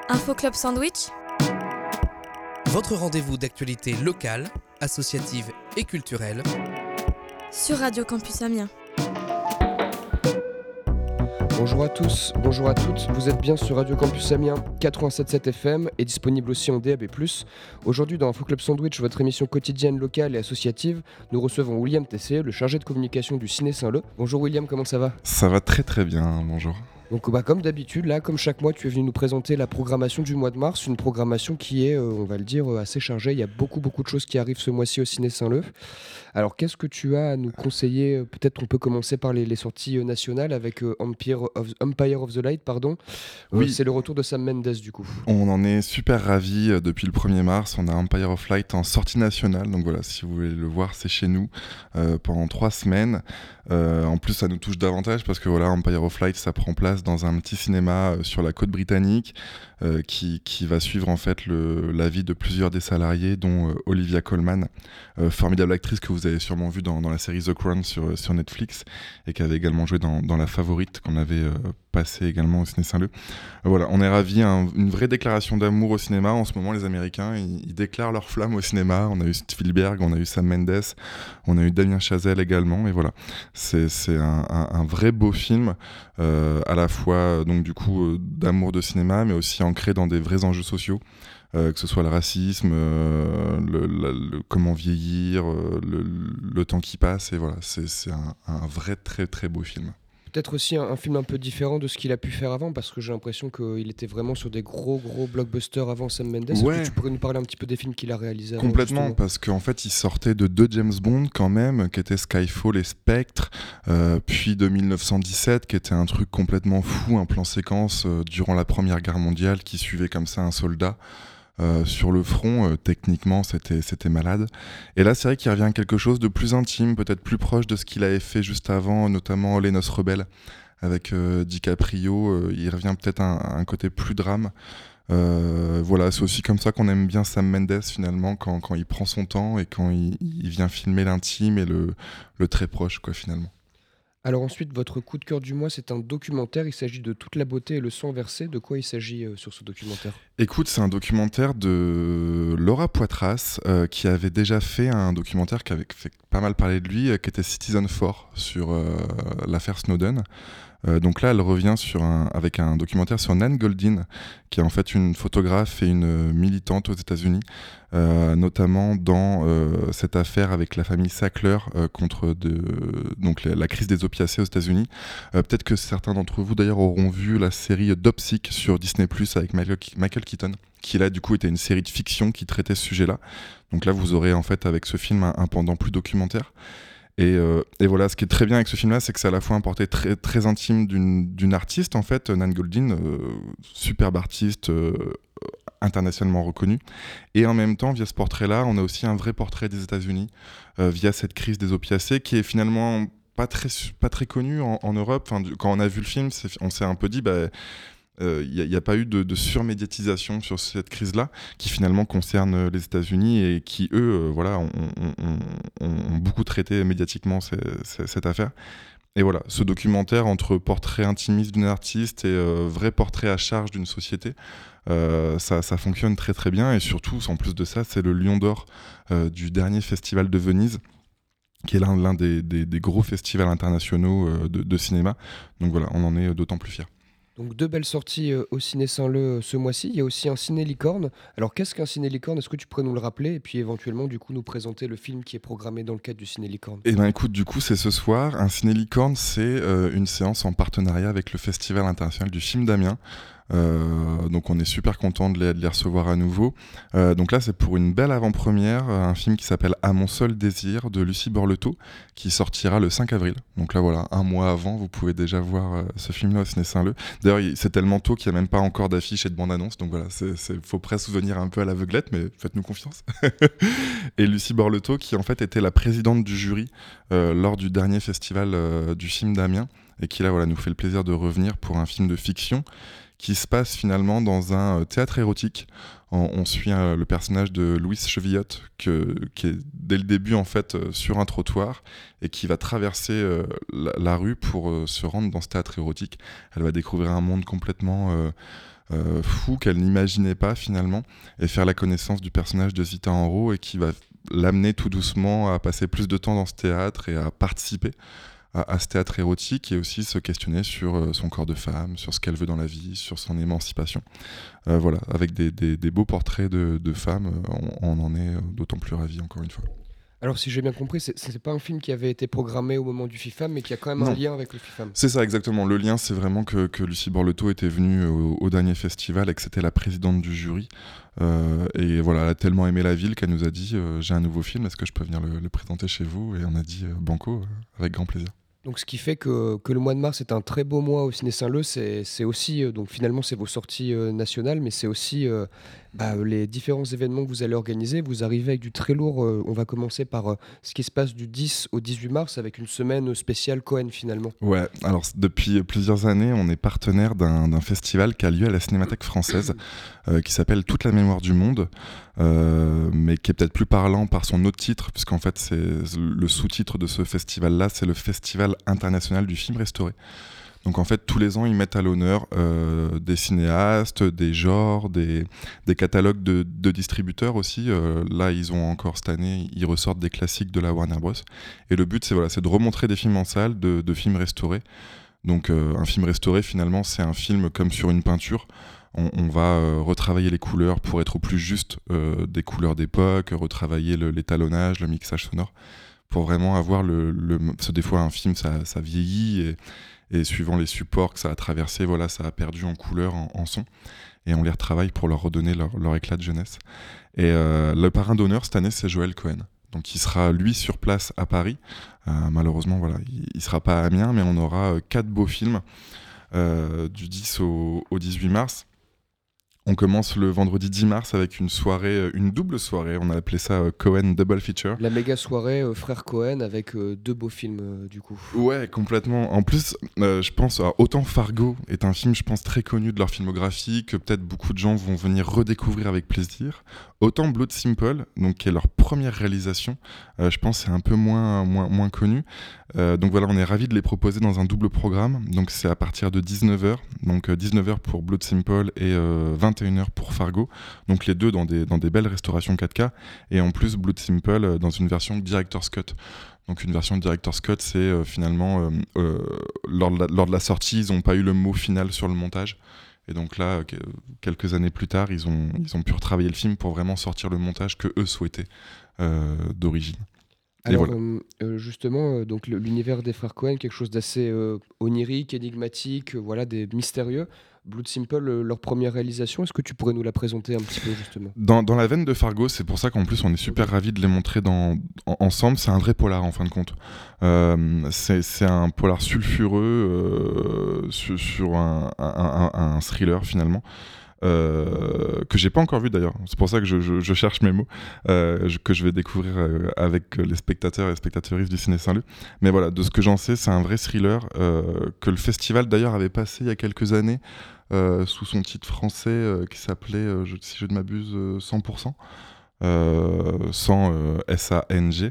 Info Club Sandwich, Votre rendez-vous d'actualité locale, associative et culturelle sur Radio Campus Amiens. Bonjour à tous, bonjour à toutes, vous êtes bien sur Radio Campus Amiens 87.7 FM et disponible aussi en DAB+. Aujourd'hui dans Info Club Sandwich, votre émission quotidienne locale et associative, nous recevons William Tessier, le chargé de communication du Ciné Saint-Leu. Bonjour William, comment ça va ? Ça va très très bien, bonjour. Donc comme d'habitude, là, comme chaque mois, tu es venu nous présenter la programmation du mois de mars, une programmation qui est, on va le dire, assez chargée. Il y a beaucoup de choses qui arrivent ce mois-ci au Ciné Saint-Leu. Alors qu'est-ce que tu as à nous conseiller ? Peut-être on peut commencer par les sorties nationales avec Empire of the Light, pardon. Oui. C'est le retour de Sam Mendes du coup. On en est super ravis depuis le 1er mars, on a Empire of Light en sortie nationale, donc voilà, si vous voulez le voir, c'est chez nous pendant 3 semaines. En plus, ça nous touche davantage parce que voilà, Empire of Light, ça prend place dans un petit cinéma sur la côte britannique qui va suivre en fait la vie de plusieurs des salariés, dont Olivia Colman, formidable actrice que vous avez sûrement vue dans la série The Crown sur Netflix et qui avait également joué dans La Favorite qu'on avait passé également au Ciné Saint-Leu. Voilà, on est ravis, une vraie déclaration d'amour au cinéma. En ce moment, les Américains, ils déclarent leur flamme au cinéma. On a eu Spielberg, on a eu Sam Mendes, on a eu Damien Chazelle également, et voilà. C'est un vrai beau film, à la fois donc du coup d'amour de cinéma, mais aussi ancré dans des vrais enjeux sociaux, que ce soit le racisme, comment vieillir, le temps qui passe, et voilà, c'est un vrai très très beau film. Peut-être aussi un film un peu différent de ce qu'il a pu faire avant, parce que j'ai l'impression qu'il était vraiment sur des gros blockbusters avant Sam Mendes. Ouais. Est-ce que tu pourrais nous parler un petit peu des films qu'il a réalisés avant, Complètement, justement ? parce qu'en fait il sortait de 2 James Bond quand même, qui étaient Skyfall et Spectre, puis de 1917 qui était un truc complètement fou, un plan séquence durant la Première Guerre mondiale qui suivait comme ça un soldat sur le front. Techniquement c'était malade, et là c'est vrai qu'il revient à quelque chose de plus intime, peut-être plus proche de ce qu'il avait fait juste avant, notamment Les Noces Rebelles avec DiCaprio. Il revient peut-être à un côté plus drame. Voilà, c'est aussi comme ça qu'on aime bien Sam Mendes finalement, quand il prend son temps et quand il vient filmer l'intime et le très proche quoi finalement. Alors ensuite, votre coup de cœur du mois, c'est un documentaire. Il s'agit de Toute la beauté et le sang versé. De quoi il s'agit sur ce documentaire ? Écoute, c'est un documentaire de Laura Poitras qui avait déjà fait un documentaire qui avait fait pas mal parler de lui, qui était Citizen4 sur l'affaire Snowden. Donc là, elle revient avec un documentaire sur Nan Goldin, qui est en fait une photographe et une militante aux États-Unis, notamment dans cette affaire avec la famille Sackler contre donc la crise des opiacés aux États-Unis. Peut-être que certains d'entre vous d'ailleurs auront vu la série Dopsic sur Disney+ avec Michael Keaton, qui là du coup était une série de fiction qui traitait ce sujet-là. Donc là, vous aurez en fait avec ce film un pendant plus documentaire. Et voilà, ce qui est très bien avec ce film-là, c'est que c'est à la fois un portrait très, très intime d'une artiste, en fait, Nan Goldin, superbe artiste, internationalement reconnue. Et en même temps, via ce portrait-là, on a aussi un vrai portrait des États-Unis, via cette crise des opiacés, qui est finalement pas très connue en Europe. Enfin, quand on a vu le film, on s'est un peu dit... il n'y a pas eu de surmédiatisation sur cette crise-là, qui finalement concerne les États-Unis et qui, eux, voilà, ont beaucoup traité médiatiquement cette affaire. Et voilà, ce documentaire entre portrait intimiste d'une artiste et vrai portrait à charge d'une société, ça fonctionne très très bien. Et surtout, en plus de ça, c'est le Lion d'Or du dernier festival de Venise, qui est l'un des gros festivals internationaux de cinéma. Donc voilà, on en est d'autant plus fiers. Donc 2 belles sorties au Ciné Saint-Leu ce mois-ci. Il y a aussi un Ciné Licorne. Alors qu'est-ce qu'un Ciné Licorne ? Est-ce que tu pourrais nous le rappeler et puis éventuellement du coup nous présenter le film qui est programmé dans le cadre du Ciné Licorne ? Eh bien écoute, du coup c'est ce soir. Un Ciné Licorne, c'est une séance en partenariat avec le Festival international du film d'Amiens. Donc on est super content de les recevoir à nouveau. Donc là c'est pour une belle avant-première, un film qui s'appelle À mon seul désir de Lucie Borletot, qui sortira le 5 avril. Donc là voilà, un mois avant, vous pouvez déjà voir ce film-là au Ciné Saint-Leu. D'ailleurs c'est tellement tôt qu'il n'y a même pas encore d'affiche et de bande-annonce, donc voilà, faut presque venir un peu à l'aveuglette, mais faites-nous confiance. Et Lucie Borletot, qui en fait était la présidente du jury lors du dernier festival du film d'Amiens, et qui là voilà, nous fait le plaisir de revenir pour un film de fiction qui se passe finalement dans un théâtre érotique. On suit le personnage de Louise Chevillotte, qui est dès le début en fait sur un trottoir et qui va traverser la rue pour se rendre dans ce théâtre érotique. Elle va découvrir un monde complètement fou qu'elle n'imaginait pas finalement, et faire la connaissance du personnage de Zita Enro, et qui va l'amener tout doucement à passer plus de temps dans ce théâtre et à participer à ce théâtre érotique, et aussi se questionner sur son corps de femme, sur ce qu'elle veut dans la vie, sur son émancipation. Voilà, avec des beaux portraits de femmes, on en est d'autant plus ravis encore une fois. Alors, si j'ai bien compris, c'est pas un film qui avait été programmé au moment du FIFAM, mais qui a quand même Non. un lien avec le FIFAM. C'est ça, exactement. Le lien, c'est vraiment que Lucie Borletot était venue au dernier festival et que c'était la présidente du jury. Et voilà, elle a tellement aimé la ville qu'elle nous a dit j'ai un nouveau film, est-ce que je peux venir le présenter chez vous ? Et on a dit banco, avec grand plaisir. Donc, ce qui fait que le mois de mars est un très beau mois au Ciné Saint-Leu. C'est aussi, donc finalement, c'est vos sorties nationales, mais c'est aussi les différents événements que vous allez organiser. Vous arrivez avec du très lourd. On va commencer par ce qui se passe du 10 au 18 mars avec une semaine spéciale Cohen finalement. Ouais, alors depuis plusieurs années, on est partenaire d'un festival qui a lieu à la Cinémathèque française, qui s'appelle Toute la mémoire du monde, mais qui est peut-être plus parlant par son autre titre, puisqu'en fait, c'est le sous-titre de ce festival-là, c'est le Festival international du film restauré. Donc en fait, tous les ans, ils mettent à l'honneur des cinéastes, des genres, des catalogues de distributeurs aussi. Là, ils ont encore cette année, ils ressortent des classiques de la Warner Bros. Et le but, c'est de remontrer des films en salle, de films restaurés. Donc un film restauré, finalement, c'est un film comme sur une peinture. On va retravailler les couleurs pour être au plus juste des couleurs d'époque, retravailler l'étalonnage, le mixage sonore, pour vraiment avoir parce que des fois, un film, ça vieillit, et suivant les supports que ça a traversé, voilà, ça a perdu en couleur, en son, et on les retravaille pour leur redonner leur éclat de jeunesse. Et le parrain d'honneur cette année, c'est Joël Cohen. Donc il sera lui sur place à Paris. Malheureusement, voilà, il sera pas à Amiens, mais on aura 4 beaux films du 10 au 18 mars. On commence le vendredi 10 mars avec une double soirée, on a appelé ça Cohen Double Feature. La méga soirée frère Cohen avec 2 beaux films du coup. Ouais, complètement. En plus, je pense, autant Fargo est un film, je pense, très connu de leur filmographie, que peut-être beaucoup de gens vont venir redécouvrir avec plaisir. Autant Blood Simple, donc, qui est leur première réalisation, je pense c'est un peu moins connu. Donc voilà, on est ravis de les proposer dans un double programme. Donc c'est à partir de 19h, donc 19h pour Blood Simple et 21h pour Fargo. Donc les deux dans des belles restaurations 4K. Et en plus, Blood Simple dans une version Director's Cut. Donc une version Director's Cut, c'est finalement, lors de la sortie, ils n'ont pas eu le mot final sur le montage. Et donc là, quelques années plus tard, ils ont pu retravailler le film pour vraiment sortir le montage que eux souhaitaient d'origine. Alors voilà. justement, donc l'univers des frères Cohen, quelque chose d'assez onirique, énigmatique, voilà, des mystérieux. Blood Simple, leur première réalisation, est-ce que tu pourrais nous la présenter un petit peu justement ? Dans la veine de Fargo, c'est pour ça qu'en plus on est super ravis de les montrer ensemble. C'est un vrai polar en fin de compte. C'est un polar sulfureux sur un thriller finalement. Que j'ai pas encore vu d'ailleurs, c'est pour ça que je cherche mes mots, que je vais découvrir avec les spectateurs et spectatrices du Ciné Saint-Leu. Mais voilà, de ce que j'en sais, c'est un vrai thriller que le festival d'ailleurs avait passé il y a quelques années sous son titre français qui s'appelait, si je ne m'abuse, 100%, sans S-A-N-G.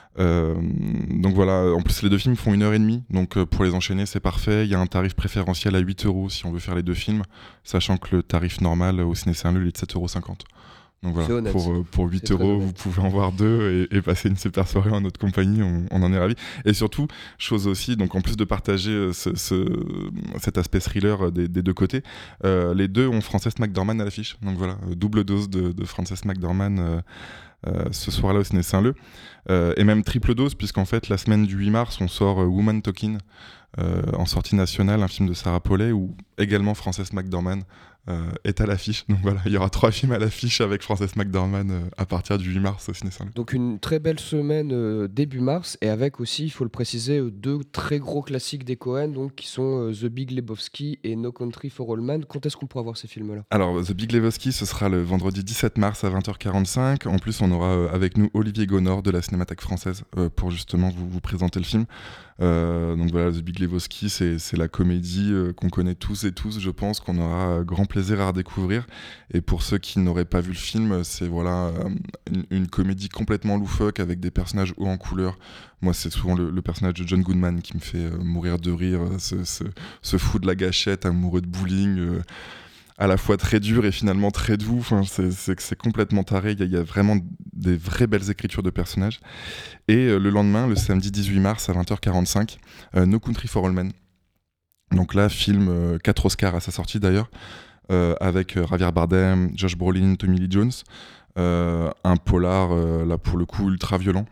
Donc voilà, en plus les 2 films font 1h30, donc pour les enchaîner c'est parfait. Il y a un tarif préférentiel à 8€ si on veut faire les 2 films, sachant que le tarif normal au Ciné Saint-Leu est de 7,50€. Donc voilà, pour 8€, vous pouvez en voir 2 et passer une super soirée en notre compagnie, on en est ravis. Et surtout, chose aussi, donc en plus de partager cet aspect thriller des 2 côtés, les 2 ont Frances McDormand à l'affiche. Donc voilà, double dose de Frances McDormand ce soir-là au Ciné Saint-Leu. Et même triple dose, puisqu'en fait, la semaine du 8 mars, on sort Woman Talking en sortie nationale, un film de Sarah Polley, où également Frances McDormand est à l'affiche. Donc voilà, il y aura 3 films à l'affiche avec Frances McDormand à partir du 8 mars au Ciné Saint-Leu. Donc une très belle semaine début mars, et avec aussi, il faut le préciser, 2 très gros classiques des Cohen, donc, qui sont The Big Lebowski et No Country for Old Men. Quand est-ce qu'on pourra voir ces films-là ? Alors, The Big Lebowski, ce sera le vendredi 17 mars à 20h45. En plus, on aura avec nous Olivier Gonor de la Cinémathèque française pour justement vous présenter le film. Donc voilà, The Big Lebowski, c'est la comédie qu'on connaît tous et tous, je pense, qu'on aura grand plaisir à redécouvrir. Et pour ceux qui n'auraient pas vu le film, c'est voilà, une comédie complètement loufoque avec des personnages hauts en couleur. Moi, c'est souvent le personnage de John Goodman qui me fait mourir de rire, ce fou de la gâchette, amoureux de bowling, à la fois très dur et finalement très doux. Enfin, c'est complètement taré. Il y a vraiment des vraies belles écritures de personnages. Et le lendemain, le samedi 18 mars à 20h45, No Country for All Men. Donc là, film 4 Oscars à sa sortie d'ailleurs, avec Javier Bardem, Josh Brolin, Tommy Lee Jones. Un polar, là pour le coup, ultra violent.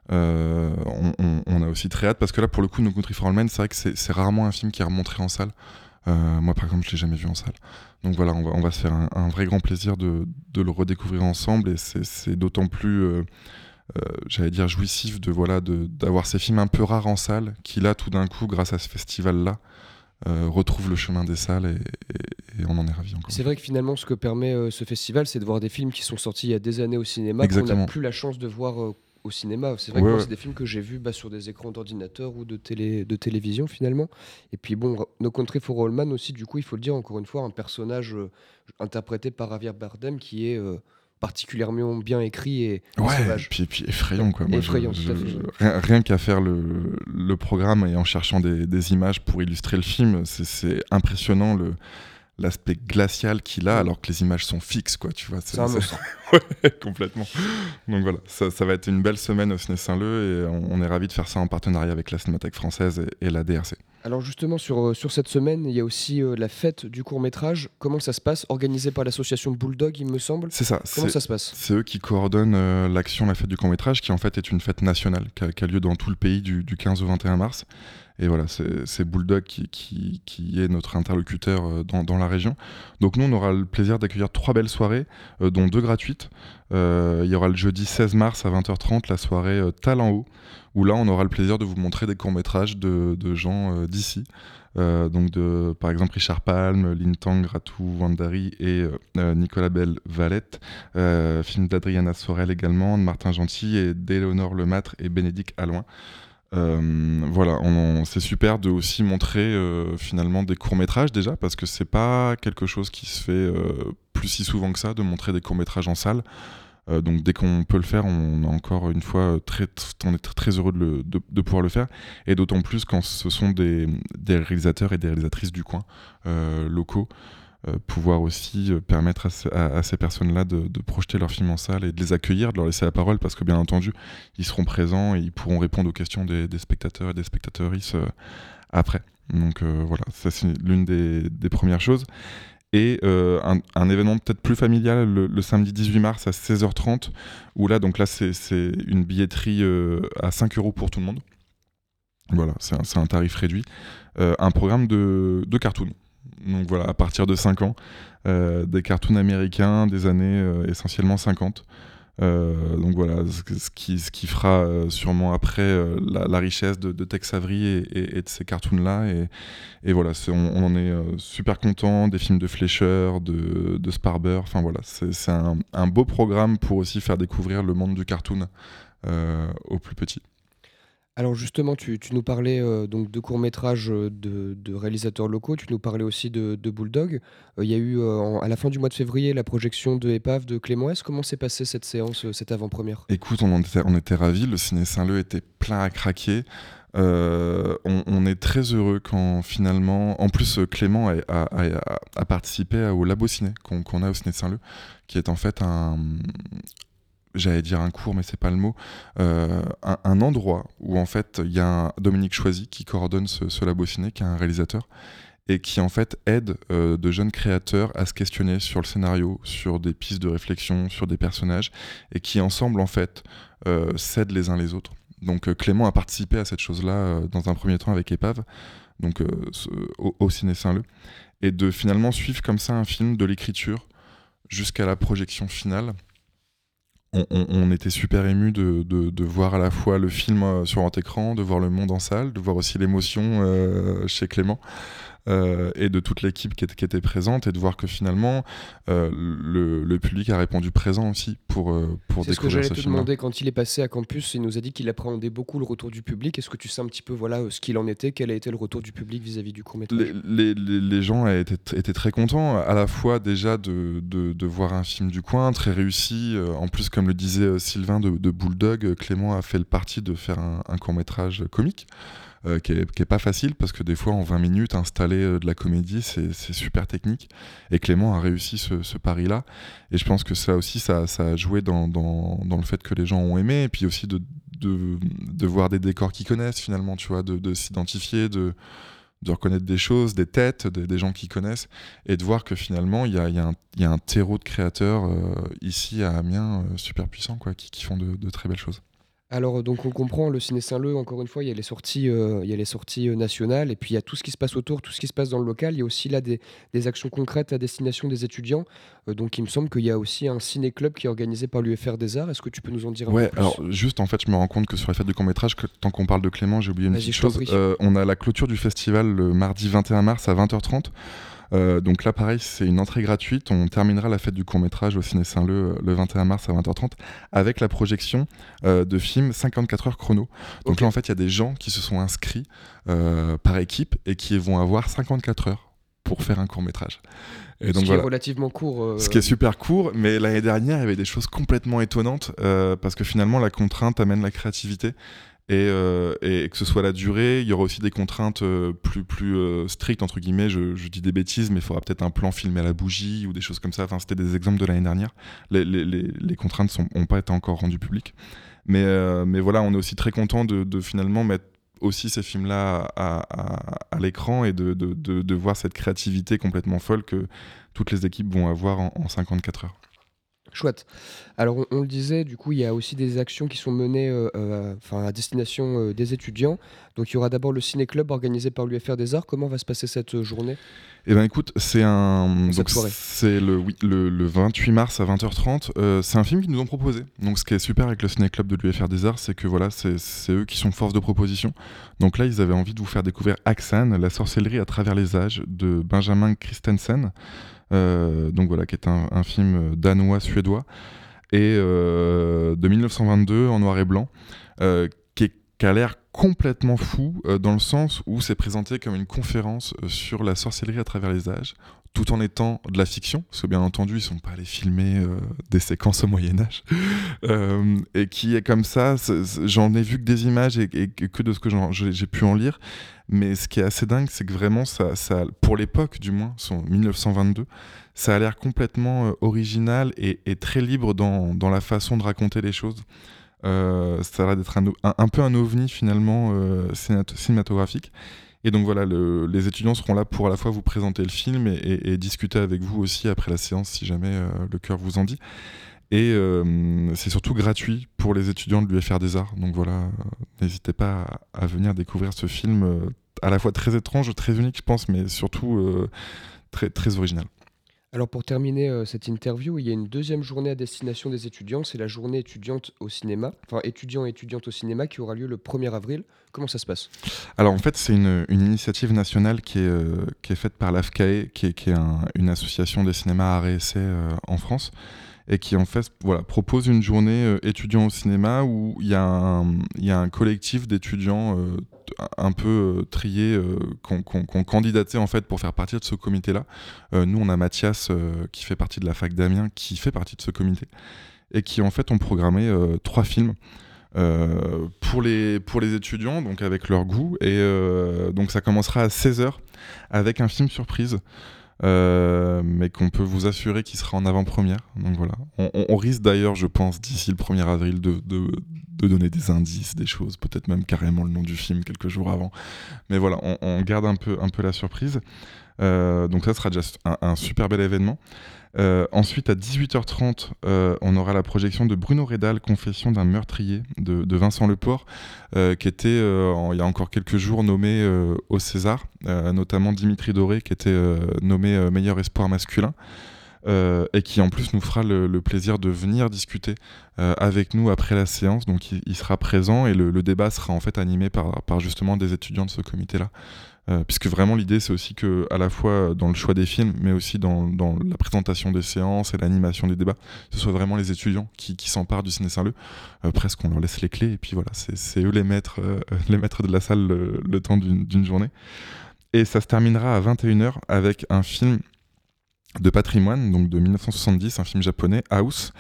On a aussi très hâte parce que là, pour le coup, No Country for All Men, c'est vrai que c'est rarement un film qui est remontré en salle. Moi, par exemple, je l'ai jamais vu en salle. Donc voilà, on va se faire un vrai grand plaisir de le redécouvrir ensemble, et c'est d'autant plus, j'allais dire, jouissif d'avoir ces films un peu rares en salle qui, là, tout d'un coup, grâce à ce festival-là, retrouvent le chemin des salles, et on en est ravis encore. C'est vrai que finalement, ce que permet ce festival, c'est de voir des films qui sont sortis il y a des années au cinéma, qu'on n'a plus la chance de voir au cinéma. C'est vrai que moi, c'est des films que j'ai vus sur des écrans d'ordinateur ou de télévision finalement. Et puis bon, No Country for All Men aussi, du coup, il faut le dire encore une fois, un personnage interprété par Javier Bardem qui est particulièrement bien écrit et sauvage. Puis effrayant, quoi. Moi, effrayant, rien qu'à faire le programme et en cherchant des images pour illustrer le film, c'est impressionnant l'aspect glacial qu'il a, alors que les images sont fixes, quoi, tu vois. C'est un monstre. Ouais, complètement. Donc voilà, ça va être une belle semaine au Ciné Saint-Leu, et on est ravis de faire ça en partenariat avec la Cinémathèque française et la DRC. Alors justement, sur cette semaine, il y a aussi la fête du court-métrage. Comment ça se passe? Organisée par l'association Bulldog, il me semble. C'est ça. Comment ça se passe? C'est eux qui coordonnent l'action La Fête du court-métrage, qui en fait est une fête nationale, qui a lieu dans tout le pays du 15 au 21 mars. Et voilà, c'est Bulldog qui est notre interlocuteur dans la région. Donc nous, on aura le plaisir d'accueillir 3 belles soirées, dont 2 gratuites. Il y aura le jeudi 16 mars à 20h30 la soirée Talent Haut, où là, on aura le plaisir de vous montrer des courts-métrages de gens d'ici. Donc par exemple Richard Palm, Lintang, Ratou Wandari et Nicolas Bell-Valette. Film d'Adriana Sorel également, de Martin Gentil et d'Éléonore Lemâtre et Bénédicte Alloin. Voilà, c'est super de aussi montrer finalement des courts-métrages déjà, parce que c'est pas quelque chose qui se fait plus si souvent que ça, de montrer des courts-métrages en salle. Donc dès qu'on peut le faire, on est encore une fois on est très heureux de pouvoir le faire, et d'autant plus quand ce sont des réalisateurs et des réalisatrices du coin locaux. Pouvoir aussi permettre à ces personnes-là de projeter leurs films en salle et de les accueillir, de leur laisser la parole, parce que bien entendu, ils seront présents et ils pourront répondre aux questions des spectateurs et des spectatrices après. Donc voilà, ça c'est l'une des premières choses. Et un événement peut-être plus familial le samedi 18 mars à 16h30, où là c'est une billetterie à 5 € pour tout le monde. Voilà, c'est un tarif réduit. Un programme de cartoon. Donc voilà, à partir de 5 ans, des cartoons américains des années essentiellement 50. Donc voilà, ce qui fera sûrement après la richesse de Tex Avery et de ces cartoons-là. Et voilà, on en est super content. Des films de Fleischer, de Sparber. Enfin voilà, c'est un beau programme pour aussi faire découvrir le monde du cartoon aux plus petits. Alors justement, tu nous parlais donc de courts-métrages de réalisateurs locaux, tu nous parlais aussi de Bulldog. Il y a eu à la fin du mois de février la projection de Épave de Clément S. Comment s'est passée cette séance, cette avant-première? Écoute, on était ravis, le Ciné Saint-Leu était plein à craquer. On est très heureux quand finalement, en plus Clément a participé au Labo Ciné qu'on a au Ciné Saint-Leu, qui est en fait j'allais dire un cours, mais c'est pas le mot, un endroit où en fait il y a Dominique Choisy qui coordonne ce Labo Ciné, qui est un réalisateur, et qui en fait aide de jeunes créateurs à se questionner sur le scénario, sur des pistes de réflexion, sur des personnages, et qui ensemble en fait s'aident les uns les autres. Donc Clément a participé à cette chose-là dans un premier temps avec Épave, donc au Ciné Saint-Leu, et de finalement suivre comme ça un film de l'écriture jusqu'à la projection finale. On était super émus de voir à la fois le film sur grand écran, de voir le monde en salle, de voir aussi l'émotion chez Clément et de toute l'équipe qui était présente, et de voir que finalement le public a répondu présent aussi pour découvrir ce film. C'est ce que j'allais te demander. Quand il est passé à Campus, il nous a dit qu'il appréhendait beaucoup le retour du public. Est-ce que tu sais un petit peu ce qu'il en était? Quel a été le retour du public vis-à-vis du court-métrage? Les gens étaient très contents, à la fois déjà de voir un film du coin très réussi. En plus, comme le disait Sylvain de Bulldog, Clément a fait le parti de faire un court-métrage comique. Qui est pas facile, parce que des fois en 20 minutes installer parler de la comédie, c'est super technique. Et Clément a réussi ce pari-là. Et je pense que ça aussi, ça a joué dans le fait que les gens ont aimé. Et puis aussi de voir des décors qu'ils connaissent finalement, tu vois, de s'identifier, de reconnaître des choses, des têtes, des gens qu'ils connaissent, et de voir que finalement, il y a un terreau de créateurs ici à Amiens super puissant, quoi, qui font de très belles choses. Alors, donc on comprend, le Ciné Saint-Leu, encore une fois, il y a les sorties nationales, et puis il y a tout ce qui se passe autour, tout ce qui se passe dans le local. Il y a aussi là des actions concrètes à destination des étudiants. Donc il me semble qu'il y a aussi un ciné-club qui est organisé par l'UFR des Arts. Est-ce que tu peux nous en dire un peu plus ? Alors juste, en fait, je me rends compte que sur la fête du court-métrage, tant qu'on parle de Clément, j'ai oublié une petite chose. On a la clôture du festival le mardi 21 mars à 20h30. Donc là, pareil, c'est une entrée gratuite. On terminera la fête du court-métrage au Ciné Saint-Leu le 21 mars à 20h30 avec la projection de films 54 heures chrono. Donc là, en fait, il y a des gens qui se sont inscrits par équipe et qui vont avoir 54 heures pour faire un court-métrage. Et donc, ce qui est relativement court. Ce qui est super court, mais l'année dernière, il y avait des choses complètement étonnantes parce que finalement, la contrainte amène la créativité. Et que ce soit la durée, il y aura aussi des contraintes plus strictes, entre guillemets. Je dis des bêtises, mais il faudra peut-être un plan filmé à la bougie ou des choses comme ça. Enfin, c'était des exemples de l'année dernière. Les contraintes n'ont pas été encore rendues publiques. Mais voilà, on est aussi très content de finalement mettre aussi ces films-là à l'écran et de voir cette créativité complètement folle que toutes les équipes vont avoir en 54 heures. Chouette. Alors on le disait, du coup il y a aussi des actions qui sont menées à destination des étudiants. Donc il y aura d'abord le ciné-club organisé par l'UFR des Arts. Comment va se passer cette journée ? Eh bien écoute, c'est le 28 mars à 20h30. C'est un film qu'ils nous ont proposé. Donc ce qui est super avec le ciné-club de l'UFR des Arts, c'est que voilà, c'est eux qui sont force de proposition. Donc là, ils avaient envie de vous faire découvrir Aksan, la sorcellerie à travers les âges de Benjamin Christensen. Donc voilà, qui est un film danois-suédois et de 1922 en noir et blanc, qui a l'air complètement fou dans le sens où c'est présenté comme une conférence sur la sorcellerie à travers les âges, tout en étant de la fiction, parce que bien entendu ils sont pas allés filmer des séquences au Moyen-Âge, et qui est comme ça. J'en ai vu que des images et que de ce que j'ai pu en lire, mais ce qui est assez dingue, c'est que vraiment ça pour l'époque du moins, son 1922, ça a l'air complètement original et très libre dans la façon de raconter les choses. Ça a l'air d'être un peu un ovni finalement cinématographique. Et donc voilà, les étudiants seront là pour à la fois vous présenter le film et discuter avec vous aussi après la séance si jamais le cœur vous en dit. Et c'est surtout gratuit pour les étudiants de l'UFR des Arts. Donc voilà, n'hésitez pas à venir découvrir ce film à la fois très étrange, très unique je pense, mais surtout très, très original. Alors pour terminer cette interview, il y a une deuxième journée à destination des étudiants, c'est la journée étudiante au cinéma, enfin étudiants et étudiantes au cinéma qui aura lieu le 1er avril. Comment ça se passe ? Alors en fait c'est une initiative nationale qui est faite par l'AFCAE, qui est une association des cinémas arts et essais en France, et qui en fait propose une journée étudiants au cinéma où il y a un collectif d'étudiants un peu triés qui ont candidaté en fait pour faire partie de ce comité-là. Nous on a Mathias qui fait partie de la fac d'Amiens, qui fait partie de ce comité, et qui en fait ont programmé 3 films pour les étudiants, donc avec leur goût, et donc ça commencera à 16h avec un film surprise. Mais qu'on peut vous assurer qu'il sera en avant-première. Donc voilà, on risque d'ailleurs, je pense, d'ici le 1er avril de donner des indices, des choses, peut-être même carrément le nom du film quelques jours avant. Mais voilà, on garde un peu la surprise. Donc ça sera déjà un super bel événement. Ensuite, à 18h30, on aura la projection de Bruno Redal, Confession d'un meurtrier, de Vincent Leport, qui était, il y a encore quelques jours, nommé au César, notamment Dimitri Doré, qui était nommé meilleur espoir masculin, et qui en plus nous fera le plaisir de venir discuter avec nous après la séance. Donc il sera présent, et le débat sera en fait animé par justement des étudiants de ce comité-là. Puisque vraiment l'idée c'est aussi que, à la fois dans le choix des films, mais aussi dans la présentation des séances et l'animation des débats, ce soit vraiment les étudiants qui s'emparent du Ciné Saint-Leu. Presque on leur laisse les clés, et puis voilà, c'est eux les maîtres de la salle le temps d'une journée. Et ça se terminera à 21h avec un film de patrimoine, donc de 1970, un film japonais, House.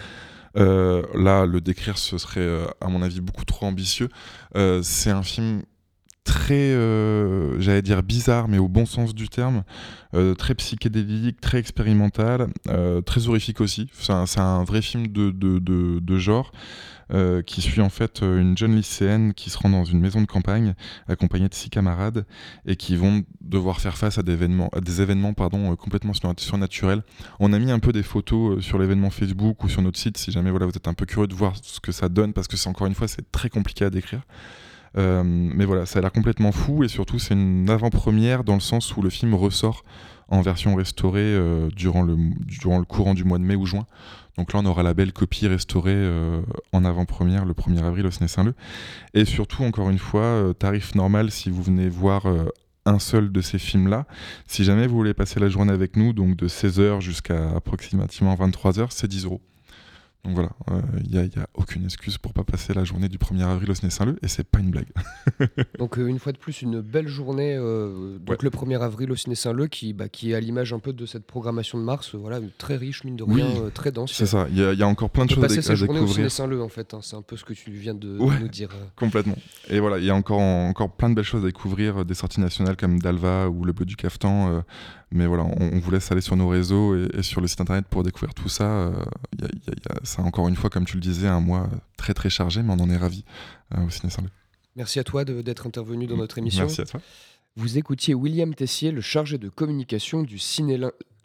Là, le décrire, ce serait à mon avis beaucoup trop ambitieux. C'est un film très, j'allais dire bizarre, mais au bon sens du terme, très psychédélique, très expérimental, très horrifique aussi. C'est un vrai film de genre qui suit en fait une jeune lycéenne qui se rend dans une maison de campagne accompagnée de 6 camarades et qui vont devoir faire face à des événements complètement surnaturels. On a mis un peu des photos sur l'événement Facebook ou sur notre site si jamais vous êtes un peu curieux de voir ce que ça donne, parce que encore une fois c'est très compliqué à décrire. Mais voilà, ça a l'air complètement fou, et surtout c'est une avant-première dans le sens où le film ressort en version restaurée durant le courant du mois de mai ou juin. Donc là on aura la belle copie restaurée en avant-première le 1er avril au Ciné Saint-Leu. Et surtout, encore une fois, tarif normal si vous venez voir un seul de ces films-là. Si jamais vous voulez passer la journée avec nous, donc de 16h jusqu'à approximativement 23h, c'est 10 €. Donc voilà, il n'y a aucune excuse pour pas passer la journée du 1er avril au Ciné Saint-Leu, et c'est pas une blague. Donc une fois de plus, une belle journée donc le 1er avril au Ciné Saint-Leu qui est à l'image un peu de cette programmation de mars, voilà, très riche, mine de rien, très dense. C'est ça, il y a encore plein de choses à passer sa journée au Ciné découvrir. Saint-Leu en fait, hein, c'est un peu ce que tu viens de nous dire. Complètement. Et voilà, il y a encore plein de belles choses à découvrir, des sorties nationales comme Dalva ou Le Bleu du Caftan. Mais voilà, on vous laisse aller sur nos réseaux et sur le site internet pour découvrir tout ça. Ça, encore une fois, comme tu le disais, un mois très très chargé, mais on en est ravis au Ciné Saint-Leu. Merci à toi d'être intervenu dans notre émission. Merci à toi. Vous écoutiez William Tessier, le chargé de communication du Ciné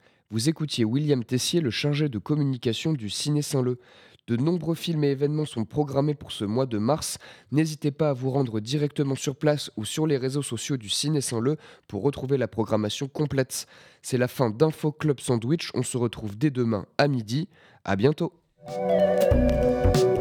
Saint-Leu. De nombreux films et événements sont programmés pour ce mois de mars. N'hésitez pas à vous rendre directement sur place ou sur les réseaux sociaux du Ciné Saint-Leu pour retrouver la programmation complète. C'est la fin d'Info Club Sandwich. On se retrouve dès demain à midi. À bientôt.